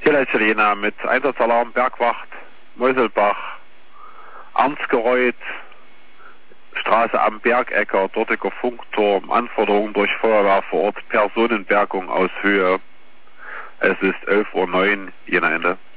Hier Leitstelle Jena mit Einsatzalarm, Bergwacht, Meuselbach, Arnsgereuth, Straße am Bergecker, dortiger Funkturm, Anforderungen durch Feuerwehr vor Ort, Personenbergung aus Höhe. Es ist 11:09 Uhr, Jena Ende.